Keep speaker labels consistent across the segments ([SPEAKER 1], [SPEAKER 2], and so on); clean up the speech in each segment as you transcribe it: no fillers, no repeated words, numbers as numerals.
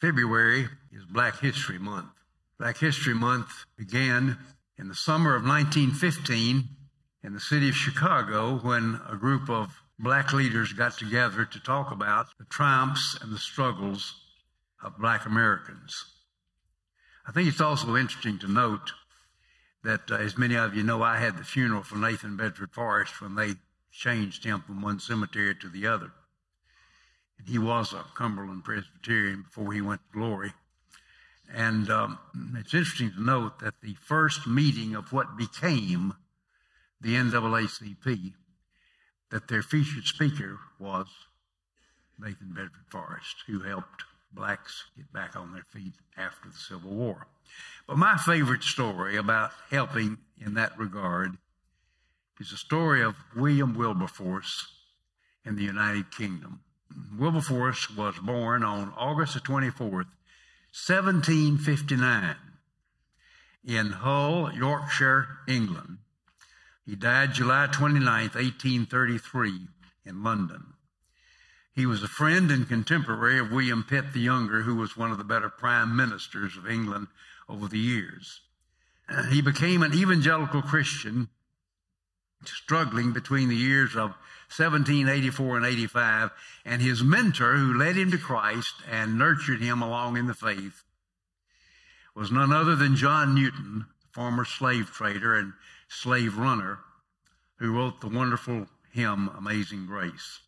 [SPEAKER 1] February is Black History Month. Black History Month began in the summer of 1915 in the city of Chicago when a group of black leaders got together to talk about the triumphs and the struggles of black Americans. I think it's also interesting to note that, as many of you know, I had the funeral for Nathan Bedford Forrest when they changed him from one cemetery to the other. And he was a Cumberland Presbyterian before he went to glory. And it's interesting to note that the first meeting of what became the NAACP, that their featured speaker was Nathan Bedford Forrest, who helped blacks get back on their feet after the Civil War. But my favorite story about helping in that regard is the story of William Wilberforce in the United Kingdom. Wilberforce was born on August the 24th, 1759, in Hull, Yorkshire, England. He died July 29th, 1833, in London. He was a friend and contemporary of William Pitt the Younger, who was one of the better prime ministers of England over the years. He became an evangelical Christian, struggling between the years of 1784 and 85, and his mentor, who led him to Christ and nurtured him along in the faith, was none other than John Newton, the former slave trader and slave runner, who wrote the wonderful hymn, Amazing Grace.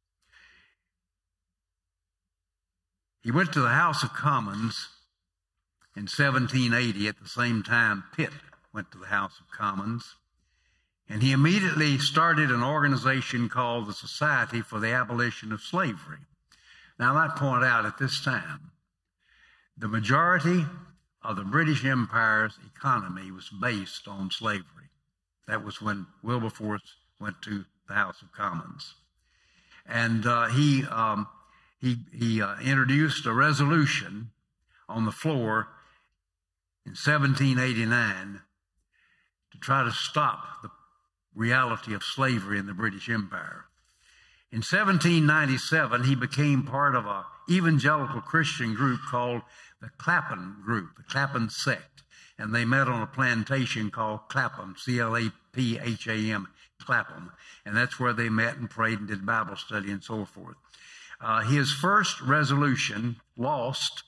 [SPEAKER 1] He went to the House of Commons in 1780. At the same time, Pitt went to the House of Commons. And he immediately started an organization called the Society for the Abolition of Slavery. Now, I might point out at this time, the majority of the British Empire's economy was based on slavery. That was when Wilberforce went to the House of Commons. And he introduced a resolution on the floor in 1789 to try to stop the reality of slavery in the British Empire. In 1797, he became part of an evangelical Christian group called the Clapham Group, the Clapham Sect, and they met on a plantation called Clapham, C-L-A-P-H-A-M, Clapham, and that's where they met and prayed and did Bible study and so forth. His first resolution lost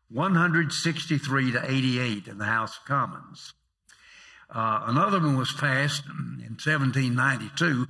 [SPEAKER 1] 163 to 88 in the House of Commons. Another one was passed in 1792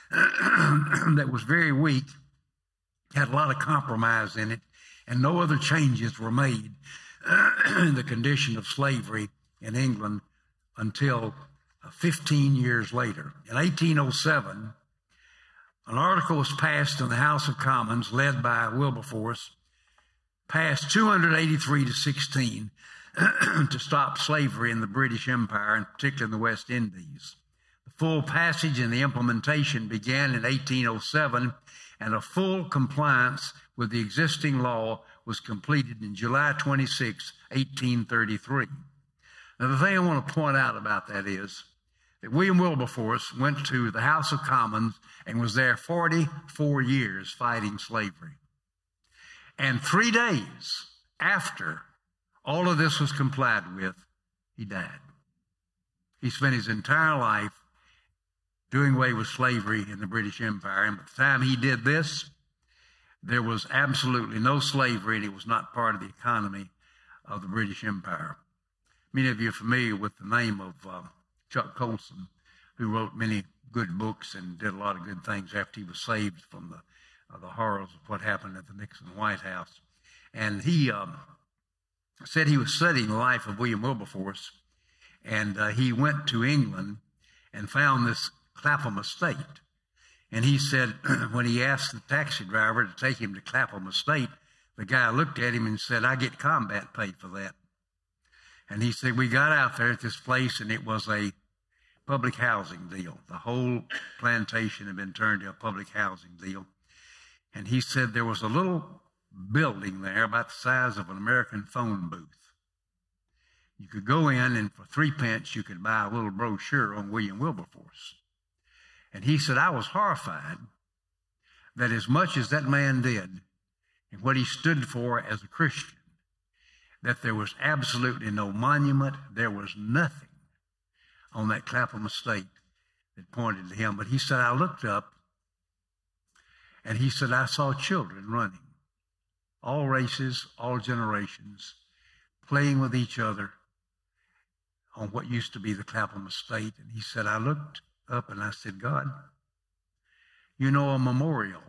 [SPEAKER 1] that was very weak, had a lot of compromise in it, and no other changes were made in the condition of slavery in England until 15 years later. In 1807, an article was passed in the House of Commons, led by Wilberforce, passed 283 to 16, to stop slavery in the British Empire, and particularly in the West Indies. The full passage and the implementation began in 1807, and a full compliance with the existing law was completed in July 26, 1833. Now, the thing I want to point out about that is that William Wilberforce went to the House of Commons and was there 44 years fighting slavery. And 3 days after all of this was complied with, he died. He spent his entire life doing away with slavery in the British Empire. And by the time he did this, there was absolutely no slavery, and it was not part of the economy of the British Empire. Many of you are familiar with the name of Chuck Colson, who wrote many good books and did a lot of good things after he was saved from the horrors of what happened at the Nixon White House. And he said he was studying the life of William Wilberforce, and he went to England and found this Clapham Estate. And he said, when he asked the taxi driver to take him to Clapham Estate, the guy looked at him and said, "I get combat pay for that." And he said, we got out there at this place, and it was a public housing deal. The whole plantation had been turned to a public housing deal. And he said there was a little building there about the size of an American phone booth. You could go in, and for 3 pence, you could buy a little brochure on William Wilberforce. And he said, I was horrified that as much as that man did and what he stood for as a Christian, that there was absolutely no monument. There was nothing on that Clapham estate that pointed to him. But he said, I looked up, and he said, I saw children running, all races, all generations, playing with each other on what used to be the Clapham estate. And he said, I looked up and I said, God, you know, a memorial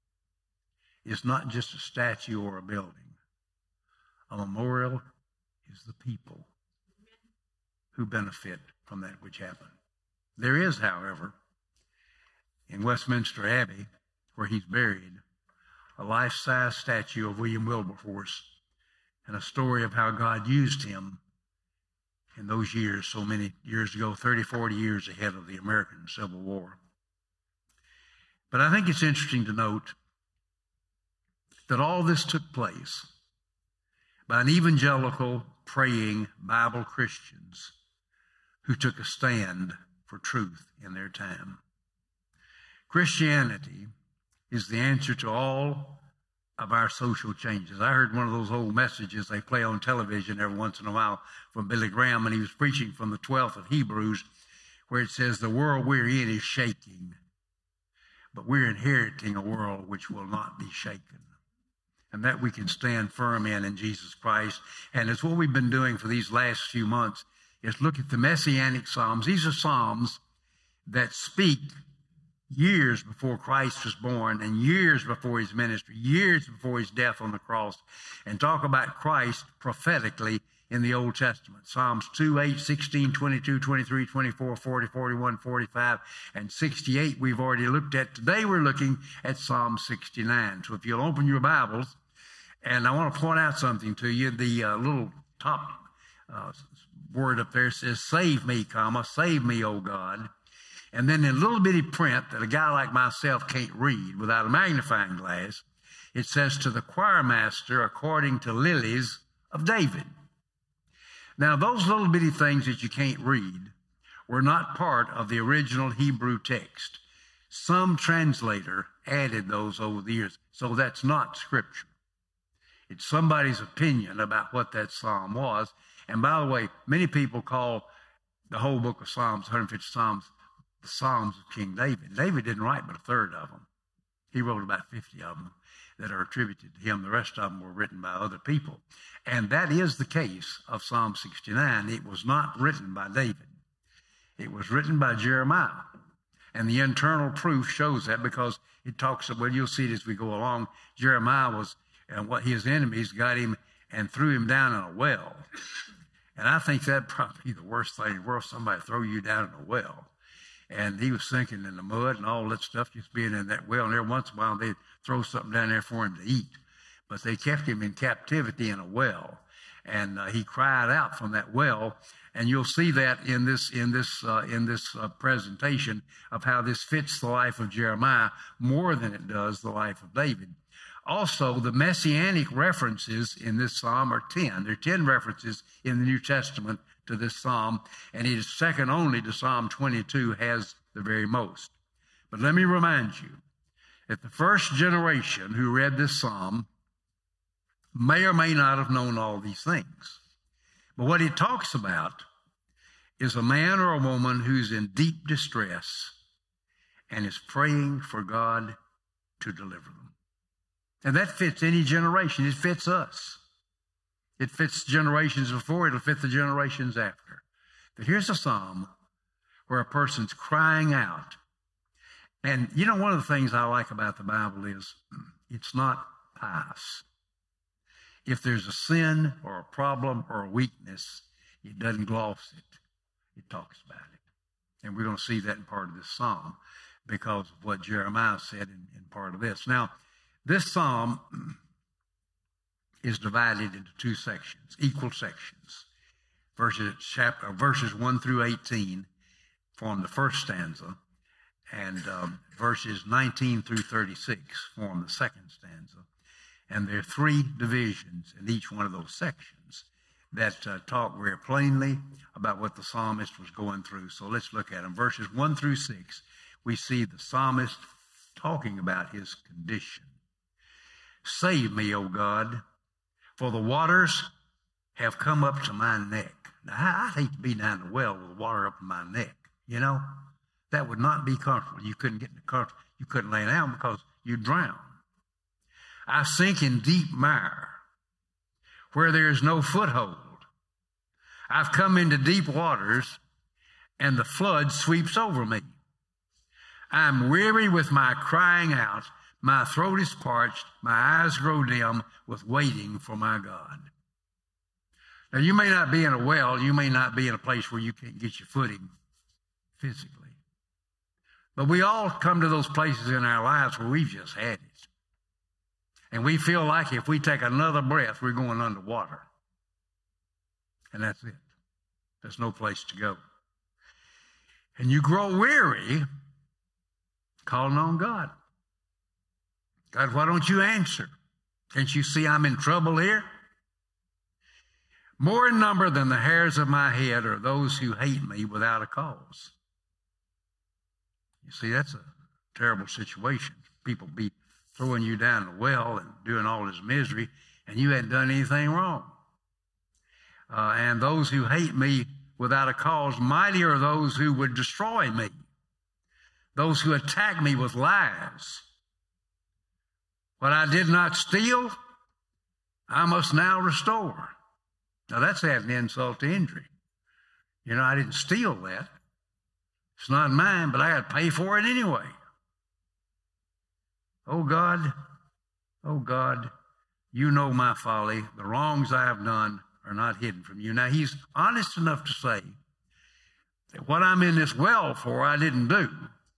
[SPEAKER 1] is not just a statue or a building. A memorial is the people who benefit from that which happened. There is, however, in Westminster Abbey, where he's buried, a life-size statue of William Wilberforce and a story of how God used him in those years, so many years ago, 30, 40 years ahead of the American Civil War. But I think it's interesting to note that all this took place by an evangelical, praying Bible Christians who took a stand for truth in their time. Christianity is the answer to all of our social changes. I heard one of those old messages they play on television every once in a while from Billy Graham, and he was preaching from the 12th of Hebrews, where it says, the world we're in is shaking, but we're inheriting a world which will not be shaken. And that we can stand firm in Jesus Christ. And it's what we've been doing for these last few months, is look at the Messianic Psalms. These are Psalms that speak years before Christ was born and years before his ministry, years before his death on the cross, and talk about Christ prophetically in the Old Testament. Psalms 2, 8, 16, 22, 23, 24, 40, 41, 45, and 68 we've already looked at. Today we're looking at Psalm 69. So if you'll open your Bibles, and I want to point out something to you. The little top word up there says, save me, comma, save me, O God. And then in little bitty print that a guy like myself can't read without a magnifying glass, it says, to the choir master according to lilies of David. Now, those little bitty things that you can't read were not part of the original Hebrew text. Some translator added those over the years, so that's not Scripture. It's somebody's opinion about what that psalm was. And by the way, many people call the whole book of Psalms, 150 Psalms, the Psalms of King David. David didn't write but a third of them. He wrote about 50 of them that are attributed to him. The rest of them were written by other people. And that is the case of Psalm 69. It was not written by David. It was written by Jeremiah. And the internal proof shows that, because it talks about, well, you'll see it as we go along, Jeremiah was, and what his enemies got him and threw him down in a well. And I think that'd probably be the worst thing in the world, somebody throw you down in a well. And he was sinking in the mud and all that stuff, just being in that well. And every once in a while, they'd throw something down there for him to eat. But they kept him in captivity in a well. And he cried out from that well. And you'll see that in this presentation of how this fits the life of Jeremiah more than it does the life of David. Also, the messianic references in this psalm are 10. There are 10 references in the New Testament to this psalm, and it is second only to Psalm 22, has the very most. But let me remind you that the first generation who read this psalm may or may not have known all these things. But what it talks about is a man or a woman who's in deep distress and is praying for God to deliver them. And that fits any generation. It fits us. It fits generations before. It'll fit the generations after. But here's a psalm where a person's crying out. And you know, one of the things I like about the Bible is it's not pious. If there's a sin or a problem or a weakness, it doesn't gloss it. It talks about it. And we're going to see that in part of this psalm because of what Jeremiah said in part of this. Now, this psalm is divided into two sections, equal sections. Verses 1 through 18 form the first stanza, and verses 19 through 36 form the second stanza. And there are three divisions in each one of those sections that talk very plainly about what the psalmist was going through. So let's look at them. Verses 1 through 6, we see the psalmist talking about his condition. Save me, O God, for the waters have come up to my neck. Now, I'd hate to be down the well with water up in my neck, you know. That would not be comfortable. You couldn't get in the car. You couldn't lay down because you'd drown. I sink in deep mire where there is no foothold. I've come into deep waters, and the flood sweeps over me. I'm weary with my crying out. My throat is parched. My eyes grow dim with waiting for my God. Now, you may not be in a well. You may not be in a place where you can't get your footing physically. But we all come to those places in our lives where we've just had it. And we feel like if we take another breath, we're going underwater. And that's it. There's no place to go. And you grow weary calling on God. God, why don't you answer? Can't you see I'm in trouble here? More in number than the hairs of my head are those who hate me without a cause. You see, that's a terrible situation. People be throwing you down the well and doing all this misery, and you hadn't done anything wrong. And those who hate me without a cause, mighty are those who would destroy me. Those who attack me with lies. What I did not steal, I must now restore. Now that's adding insult to injury. You know, I didn't steal that. It's not mine, but I got to pay for it anyway. Oh God, you know my folly. The wrongs I have done are not hidden from you. Now, he's honest enough to say that what I'm in this well for, I didn't do.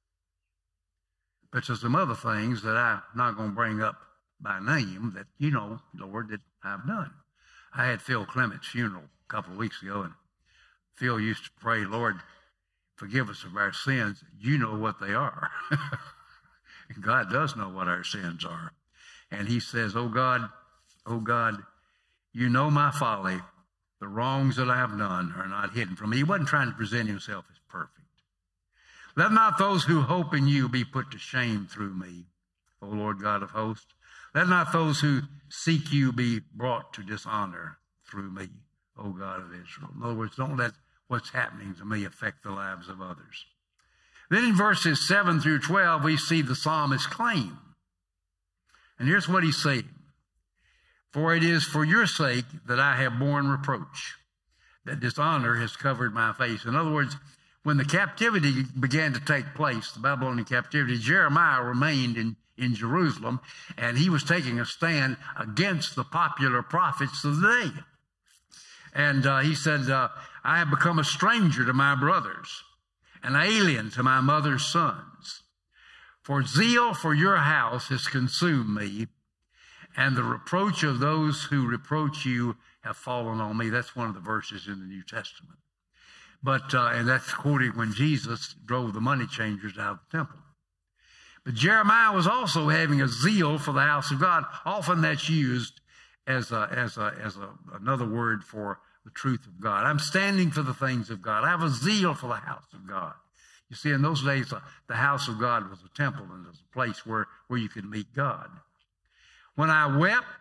[SPEAKER 1] But there's some other things that I'm not going to bring up by name that you know, Lord, that I've done. I had Phil Clement's funeral a couple of weeks ago, and Phil used to pray, Lord, forgive us of our sins. You know what they are. God does know what our sins are. And he says, oh God, you know my folly. The wrongs that I have done are not hidden from me. He wasn't trying to present himself as perfect. Let not those who hope in you be put to shame through me, O Lord God of hosts. Let not those who seek you be brought to dishonor through me, O God of Israel. In other words, don't let what's happening to me affect the lives of others. Then in verses 7 through 12, we see the psalmist's claim. And here's what he's saying. For it is for your sake that I have borne reproach, that dishonor has covered my face. In other words, when the captivity began to take place, the Babylonian captivity, Jeremiah remained in Jerusalem, and he was taking a stand against the popular prophets of the day. And he said, I have become a stranger to my brothers, an alien to my mother's sons. For zeal for your house has consumed me, and the reproach of those who reproach you have fallen on me. That's one of the verses in the New Testament. But, and that's quoting when Jesus drove the money changers out of the temple. But Jeremiah was also having a zeal for the house of God. Often that's used as another word for the truth of God. I'm standing for the things of God. I have a zeal for the house of God. You see, in those days, the house of God was a temple and it was a place where you could meet God. When I wept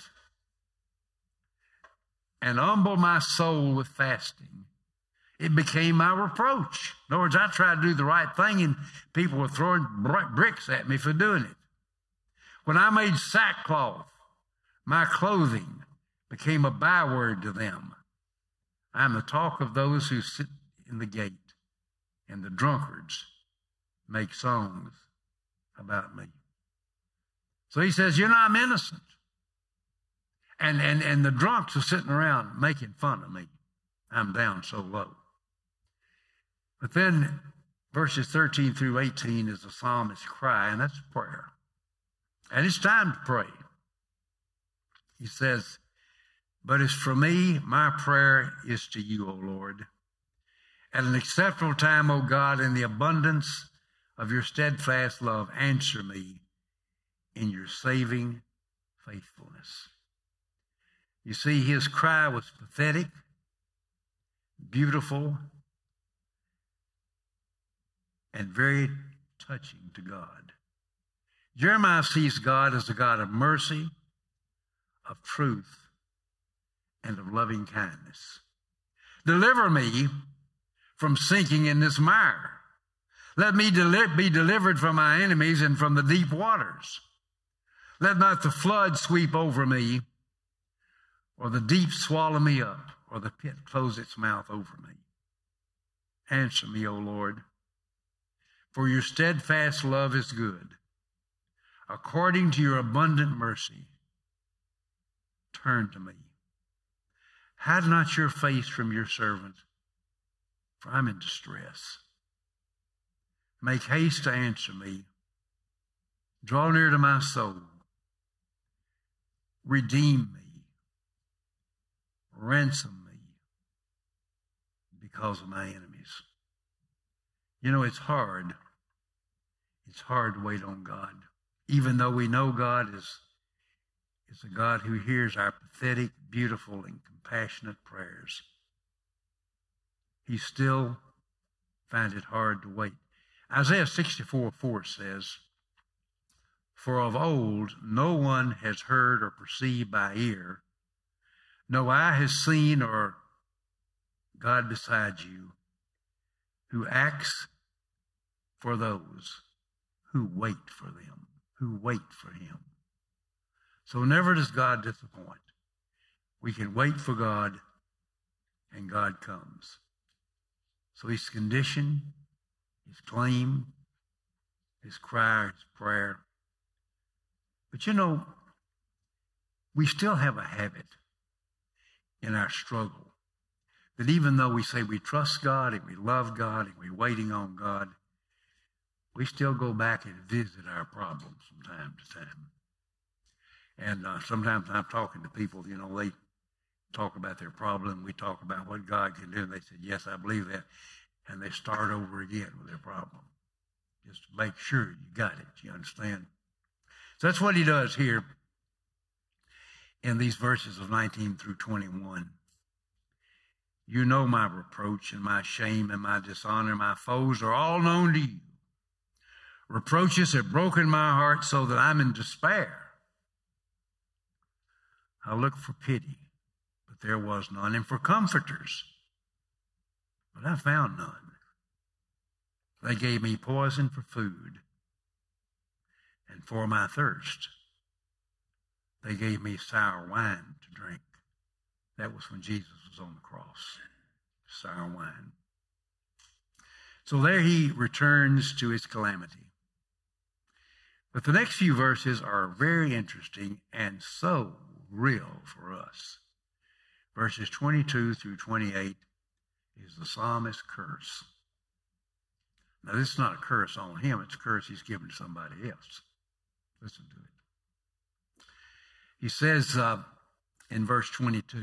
[SPEAKER 1] and humbled my soul with fasting, it became my reproach. In other words, I tried to do the right thing, and people were throwing bricks at me for doing it. When I made sackcloth, my clothing became a byword to them. I am the talk of those who sit in the gate, and the drunkards make songs about me. So he says, you know, I'm innocent. And the drunks are sitting around making fun of me. I'm down so low. But then verses 13 through 18 is the psalmist's cry, and that's prayer. And it's time to pray. He says, but as for me, my prayer is to you, O Lord. At an acceptable time, O God, in the abundance of your steadfast love, answer me in your saving faithfulness. You see, his cry was pathetic, beautiful, and very touching to God. Jeremiah sees God as a God of mercy, of truth, and of loving kindness. Deliver me from sinking in this mire. Let me be delivered from my enemies and from the deep waters. Let not the flood sweep over me, or the deep swallow me up, or the pit close its mouth over me. Answer me, O Lord, for your steadfast love is good. According to your abundant mercy, turn to me. Hide not your face from your servant, for I'm in distress. Make haste to answer me. Draw near to my soul. Redeem me. Ransom me because of my enemies. You know, it's hard. It's hard to wait on God. Even though we know God is a God who hears our pathetic, beautiful, and compassionate prayers, He still finds it hard to wait. Isaiah 64:4 says, "For of old no one has heard or perceived by ear, no eye has seen or God beside you, who acts for those who wait for them, who wait for Him." So never does God disappoint. We can wait for God, and God comes. So His condition, His claim, His cry, His prayer. But you know, we still have a habit in our struggle that even though we say we trust God and we love God and we're waiting on God, we still go back and visit our problems from time to time. And sometimes I'm talking to people, you know, they talk about their problem. We talk about what God can do. And they said, yes, I believe that. And they start over again with their problem. Just to make sure you got it. You understand? So that's what He does here in these verses of 19 through 21. You know my reproach and my shame and my dishonor. My foes are all known to you. Reproaches have broken my heart so that I'm in despair. I looked for pity, but there was none, and for comforters, but I found none. They gave me poison for food, and for my thirst, they gave me sour wine to drink. That was when Jesus was on the cross, sour wine. So there He returns to his calamity. But the next few verses are very interesting and so real for us. Verses 22 through 28 is the psalmist's curse. Now, this is not a curse on him. It's a curse he's given to somebody else. Listen to it. He says in verse 22,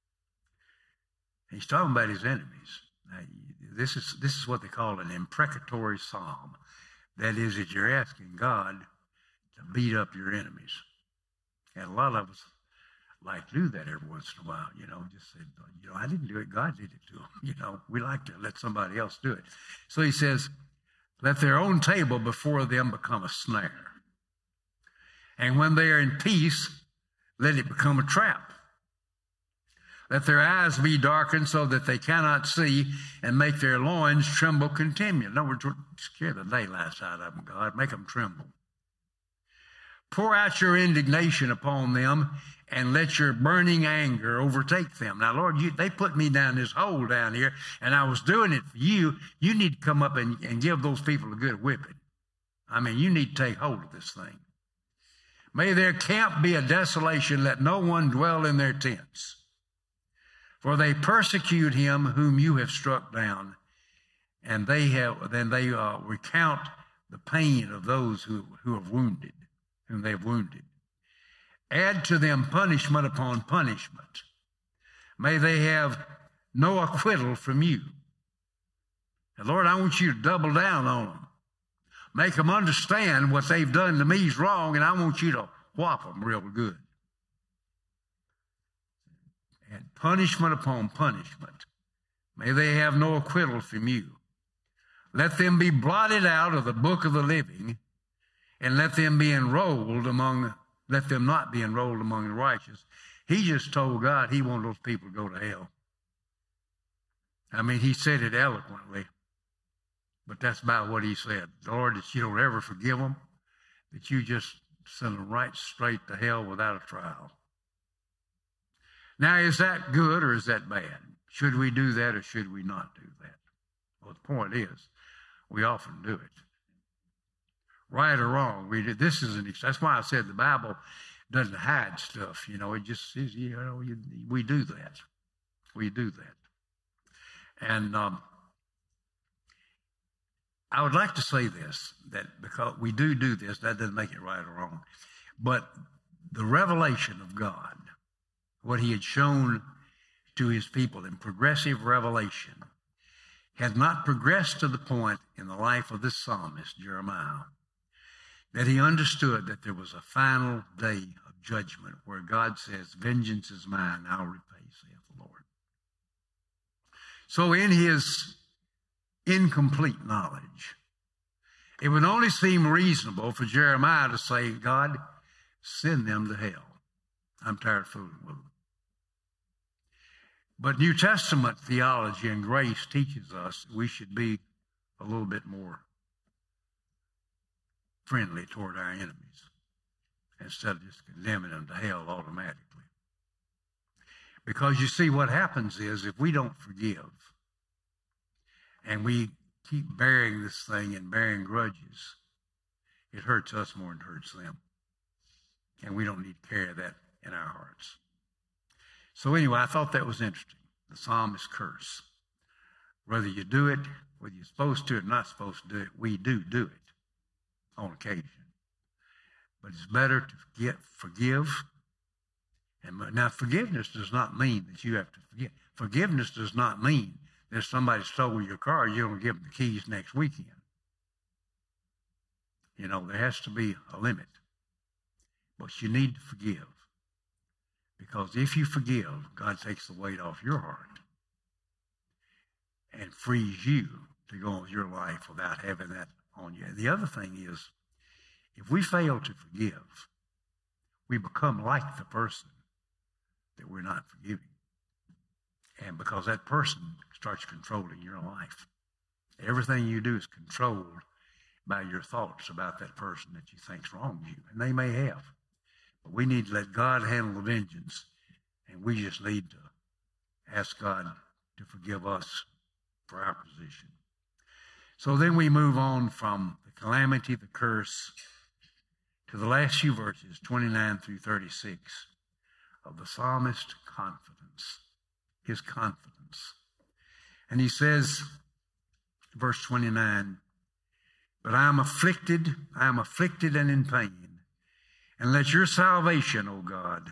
[SPEAKER 1] he's talking about his enemies. Now, this is what they call an imprecatory psalm. That is, that you're asking God to beat up your enemies. And a lot of us like to do that every once in a while, just say, I didn't do it, God did it to them. We like to let somebody else do it. So he says, let their own table before them become a snare. And when they are in peace, let it become a trap. Let their eyes be darkened so that they cannot see, and make their loins tremble continually. In other words, scare the daylights out of them, God. Make them tremble. Pour out your indignation upon them, and let your burning anger overtake them. Now, Lord, they put me down this hole down here, and I was doing it for you. You need to come up and give those people a good whipping. I mean, you need to take hold of this thing. May their camp be a desolation. Let no one dwell in their tents. For they persecute him whom you have struck down, and they recount the pain of those who have wounded, whom they have wounded. Add to them punishment upon punishment. May they have no acquittal from you. And Lord, I want you to double down on them. Make them understand what they've done to me is wrong, and I want you to whop them real good. And punishment upon punishment. May they have no acquittal from you. Let them be blotted out of the book of the living, and let them not be enrolled among the righteous. He just told God he wanted those people to go to hell. I mean, he said it eloquently, but that's about what he said. Lord, that you don't ever forgive them, that you just send them right straight to hell without a trial. Now, is that good or is that bad? Should we do that or should we not do that? Well, the point is, we often do it. Right or wrong, we do. This is that's why I said the Bible doesn't hide stuff. You know, it just says, we do that. We do that. And I would like to say this, that because we do this, that doesn't make it right or wrong. But the revelation of God, what he had shown to his people in progressive revelation, had not progressed to the point in the life of this psalmist, Jeremiah, that he understood that there was a final day of judgment where God says, vengeance is mine, I'll repay, saith the Lord. So in his incomplete knowledge, it would only seem reasonable for Jeremiah to say, God, send them to hell. I'm tired of fooling with them. But New Testament theology and grace teaches us we should be a little bit more friendly toward our enemies instead of just condemning them to hell automatically. Because you see, what happens is if we don't forgive and we keep bearing this thing and bearing grudges, it hurts us more than it hurts them. And we don't need to carry that in our hearts. So anyway, I thought that was interesting. The psalmist's curse. Whether you do it, whether you're supposed to or not supposed to do it, we do it on occasion. But it's better to forgive. And now, forgiveness does not mean that you have to forgive. Forgiveness does not mean that if somebody stole your car, you're going to give them the keys next weekend. You know, there has to be a limit. But you need to forgive. Because if you forgive, God takes the weight off your heart and frees you to go on your life without having that on you. And the other thing is, if we fail to forgive, we become like the person that we're not forgiving. And because that person starts controlling your life. Everything you do is controlled by your thoughts about that person that you think's wronged you. And they may have. But we need to let God handle the vengeance. And we just need to ask God to forgive us for our position. So then we move on from the calamity, the curse, to the last few verses, 29 through 36, of the psalmist's confidence, his confidence. And he says, verse 29, but I am afflicted and in pain, and let your salvation, O God,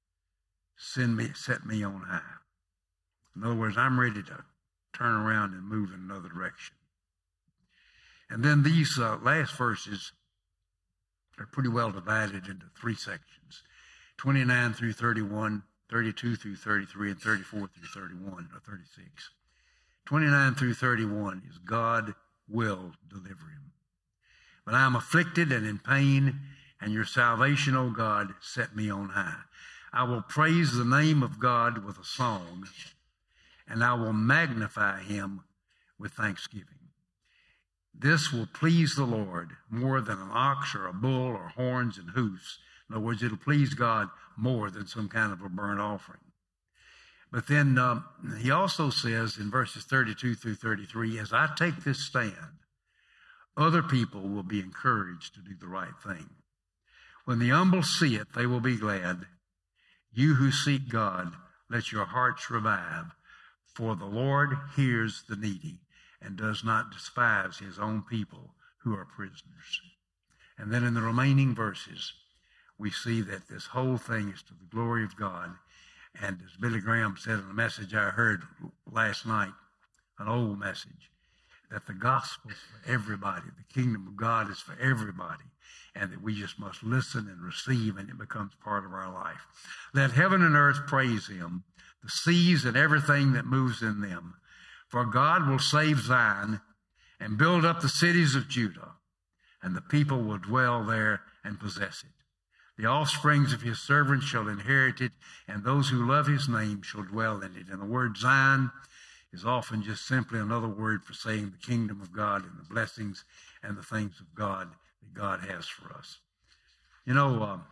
[SPEAKER 1] set me on high. In other words, I'm ready to turn around and move in another direction. And then these last verses are pretty well divided into three sections, 29 through 31, 32 through 33, and 34 through 31, or 36. 29 through 31 is God will deliver him. But I am afflicted and in pain, and your salvation, O God, set me on high. I will praise the name of God with a song, and I will magnify him with thanksgiving. This will please the Lord more than an ox or a bull or horns and hoofs. In other words, it'll please God more than some kind of a burnt offering. But then he also says in verses 32 through 33, as I take this stand, other people will be encouraged to do the right thing. When the humble see it, they will be glad. You who seek God, let your hearts revive. For the Lord hears the needy and does not despise his own people who are prisoners. And then in the remaining verses, we see that this whole thing is to the glory of God. And as Billy Graham said in a message I heard last night, an old message, that the gospel is for everybody. The kingdom of God is for everybody. And that we just must listen and receive, and it becomes part of our life. Let heaven and earth praise him, the seas and everything that moves in them. For God will save Zion and build up the cities of Judah, and the people will dwell there and possess it. The offsprings of his servants shall inherit it, and those who love his name shall dwell in it. And the word Zion is often just simply another word for saying the kingdom of God and the blessings and the things of God that God has for us. You know,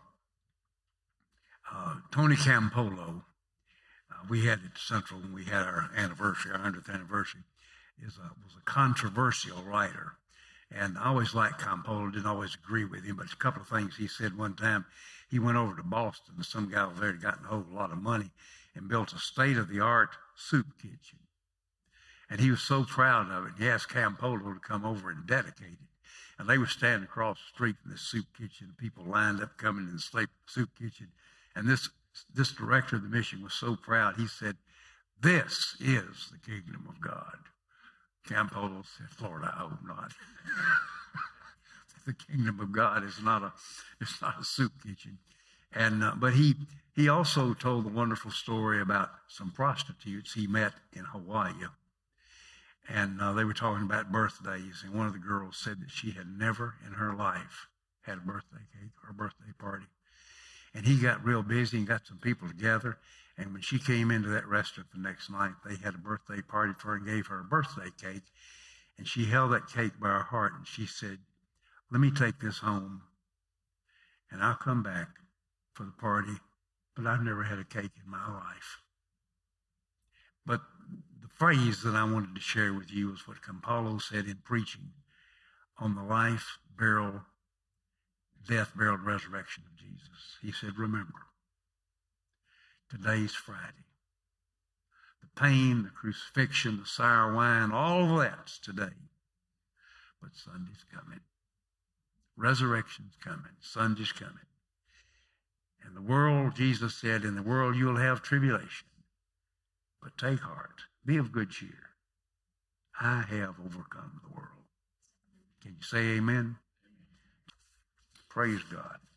[SPEAKER 1] Tony Campolo, we had at Central when we had our anniversary, our 100th anniversary, was a controversial writer. And I always liked Campolo, didn't always agree with him, but a couple of things he said one time. He went over to Boston, and some guy was there that gotten a whole lot of money and built a state-of-the-art soup kitchen. And he was so proud of it. He asked Campolo to come over and dedicate it. And they were standing across the street from this soup kitchen. People lined up coming in the soup kitchen. And this director of the mission was so proud, he said, "This is the kingdom of God." Campolo said, "Lord, I hope not." The kingdom of God is not a soup kitchen. And but he also told the wonderful story about some prostitutes he met in Hawaii. And they were talking about birthdays, and one of the girls said that she had never in her life had a birthday cake or a birthday party. And he got real busy and got some people together. And when she came into that restaurant the next night, they had a birthday party for her and gave her a birthday cake. And she held that cake by her heart, and she said, "Let me take this home, and I'll come back for the party, but I've never had a cake in my life." But the phrase that I wanted to share with you is what Campolo said in preaching on the life, burial, death, burial, and resurrection of Jesus. He said, "Remember, today's Friday. The pain, the crucifixion, the sour wine, all of that's today. But Sunday's coming. Resurrection's coming. Sunday's coming. And the world," Jesus said, "in the world you'll have tribulation. But take heart. Be of good cheer. I have overcome the world." Can you say amen? Praise God.